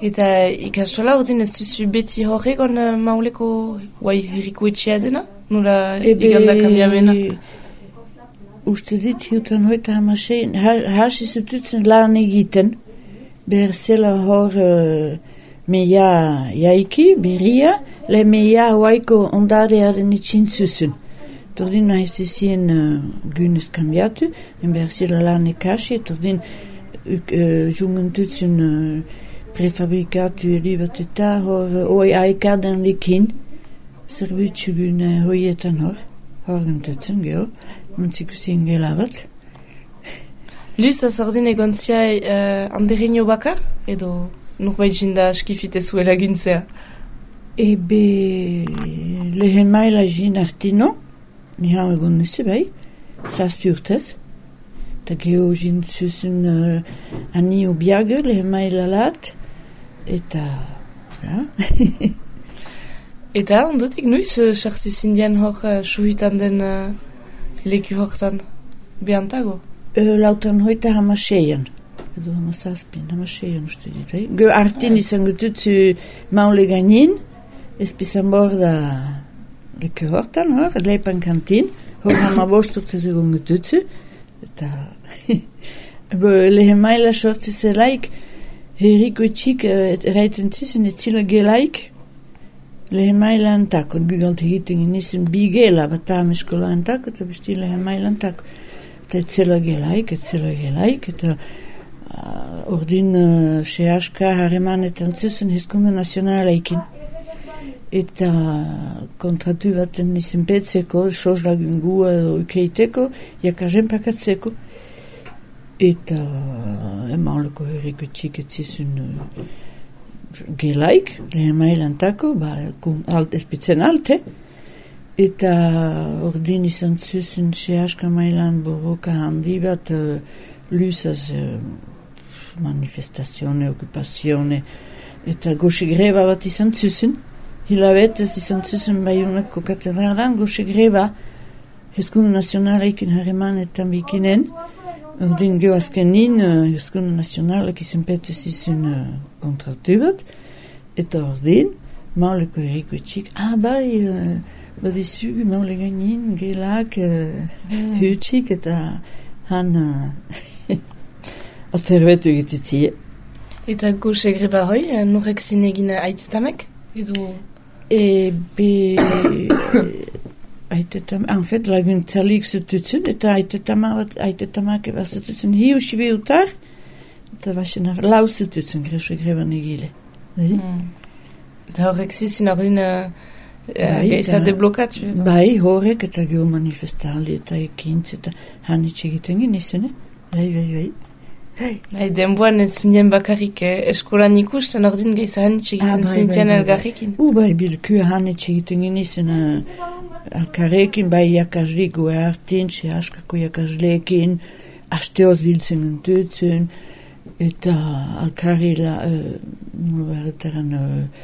Eta ikastola ordin ez duzu beti horregon mauleko herriko etxea dena? Nola iganda kambiamena? Uste dit hiutan hoita hamaseen, hasi zututzen lan egiten, behar zela hor meia jaiki, berria, le meia hoaiko ondarearen itxintzuzun. Tordin nahiz ezien gynez kambiatu, behar zela lan ekasi, tordin jungentutzen prefabrikatu eribat eta hor hoi aikadan lekin, zerbitzu gune hoietan hor gentutzen geho, muntzikusin gela bat. Luz, azordin egon ziai andereño bakar, edo norbait jinda skifite zuela gintzea? Ebe, lehen maila jin artino, nihan egon nuzi bai, zazpi urtez, eta geho jin zuzen ani obiager, lehen maila lat, eta, ja. Eta ondotik nuiz sartu zindian hor suhitan den leku hortan behantago? Lautan hoita hamaseian, edo hamasazpin, hamaseian uste dit, bai? Ge artin izan gututzu maule gainin, ezpizan borda leku hortan, hor, leipan kantin, hor hamabostutez egon gututzu, eta lehen maila sortu zelaik, herriko etxik eraiten zizun etzila gelaik, lehen maila antako, gugalt egiten genizen bigela bat eskola antako, eta besti lehen maila antako. Eta etzela gelaik, eta ordin sehaska harremanetan zuzen hezkunde nazionalaikin. Eta kontratu baten nizen petzeko, soslagun edo ukeiteko, jakazen pakatzeko. Eta emauleko herriko txik etzizun gelaik, lehen mailantako, ezpitzen alte, eta ordin izan zuzen sehaska mailan borroka handi bat luzaz manifestazione, okupazione, eta goxe greba bat izan zuzen, hilabetez izan zuzen Baionako katedralan, goxe greba hezkunde nazionalekin harremanetan bikinen, ordin geho azkenin hezkunde nazionalek izan petuz izan kontratu bat, eta ordin mauleko herriko etxik, bai, badizugu maule gainin, gelak, hutxik, eta han azterbetu egititzie. Eta goxe greba hoi, norek zinegin aitetamek? Edo... En fait, laguntzalik zututzen, eta aitetamak zututzen hiu sibiutar, eta baxen lau zututzen goxe greba negile. Eta horrek zizun ordin geiza deblokatu? Bai, horrek eta geho manifestali eta ekintz eta hanitz egiten genizen, bai. Denboan ez zinen bakarrik eskolan ikusten ordin geiza hanitz egiten zinen elgarrekin? Bai, bilku hanitz egiten genizen alkarrekin, bai jakaslik goe hartin, sehaskako jakaslekin, asteoz biltzen guntutzen, eta alkarrila, berretaren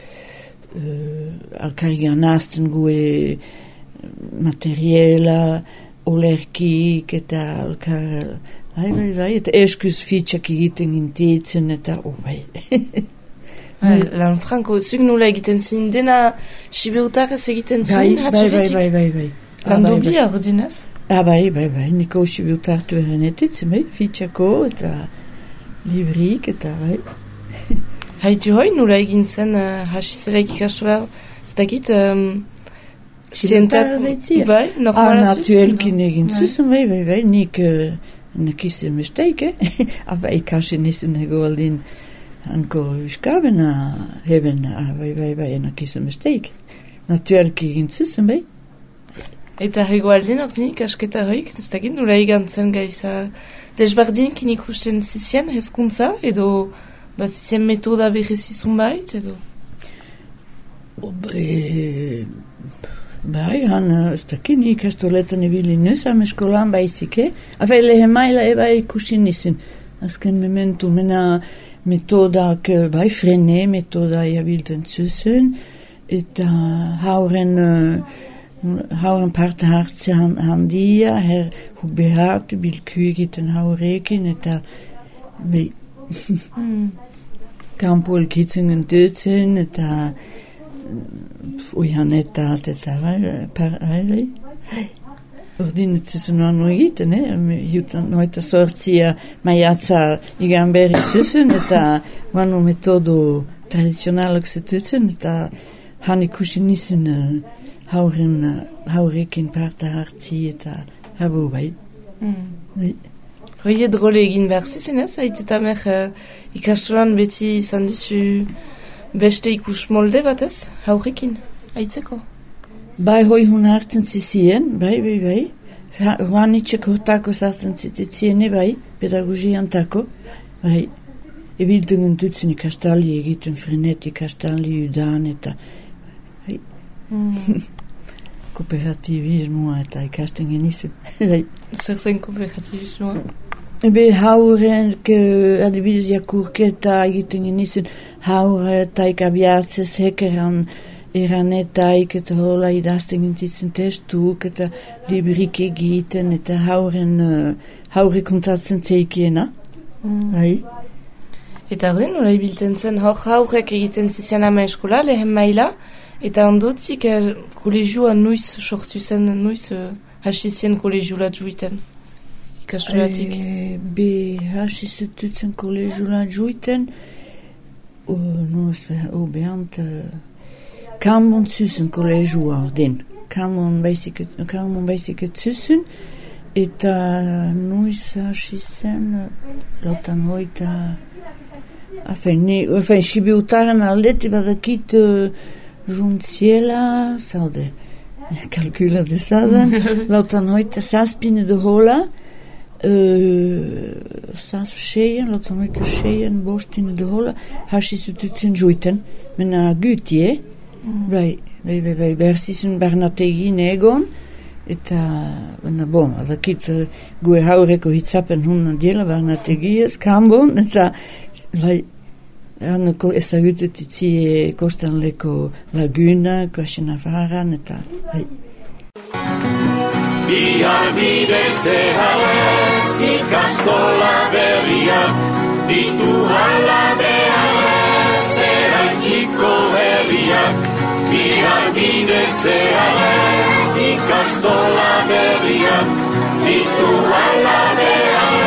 alkarrigan nazten goe materiela, olerkik, eta alkar... Bai, eta eskuz fitxak egiten gintitzen, eta bai. Lan Franco, zuk nola egiten zin, dena sibiutarrez egiten zuen hatxeretik? Bai. Lan doblia ordinaz? Bai, niko sibiutartu errenetetzen, bai, fitxako, eta librik, eta bai. Haitu hoi, nola egin zen hasizelaik ikastola, ez dakit... Sientar zaitzia? Bai, normala zuz? Natuelkin egin zuzen, bai, nik nekizien besteik, aber ikasin izan ego aldin hanko uskabena heben, bai, nekizien besteik. Natuelki egin zuzen, bai. Eta hego aldin ordinik asketa hoik, ez dakit nola egantzen gaiza desbardinkin ikusten zizien hezkuntza, edo zizien metoda berezizun bait, edo? Bai, ez dakit ikastoletan ebilin nuzam eskolan baizike, afe lehen maila eba ikusin nizin, azken mementu mena metodak, bai, frene metoda jabilten zuzen, eta hauren parte hartze handia, huk behagt, bilku egiten haurekin, eta bai. Kampo elkitzungen dutzen, eta uihanetat, eta bai. Ordin zuzen anu egiten, jutan noita sortzia maiatza igan berri zuzen, eta wanu metodo tradizionalak zetutzen, eta han ikusi nizun haurekin parta hartzi, eta habu bai. Hoi edrole egin behar zizen ez? Eta mer ikastolan beti izan duzu beste ikus molde bat ez? Haurekin, aitzeko? Bai, hoi hun hartzen zizien, bai. Hoan itxek hortako zartzen zitiziene, bai, pedagogian tako, bai. Ebildungen dutzen ikastali egiten frenet, ikastali udan, eta bai. Kooperativismoa eta ikasten genizen, bai. Zer zen kooperativismoa? Ebe haurek, adibidez jakurketa egiten genizen, hauretaik abiartzez hekeran, eranetaik eta hola idazten gintitzen testuk eta librik egiten eta haure kontatzen zeikiena. Bai. Eta horren, nola ibiltzen zen, haurek egiten zizian ama eskola, lehen maila, eta ondotik kolegioa nuiz sortu zen, nuiz hasi zen kolegioa juiten, ikastolatik. Be hasi zututzen kolegioa juiten, behant... Kamon zuzen kolegioa ordin. Kamon baizik zuzen, eta nuiz hasi zen, lautan hoita, sibiutaren aldeti badakit juntziela, zaude, kalkula dezadan, lautan hoita zazpine de hola, lautan hoita seien, bostine de hola, hasi zututzen juiten, mena gutie, Bai, berzizun barnategin egon, eta, adakit gue haureko hitzapen hun diela barnategiez, kambon, eta, bai, haneko ezagutut itzie kostanleko laguna, koasena faran, eta, bai. Bihar bidez ehalez, ikastola berriak, ditu ala beharrez, eraikiko herriak. Bihar bidez ehalez, ikastola berriak, ditu ala beharrez,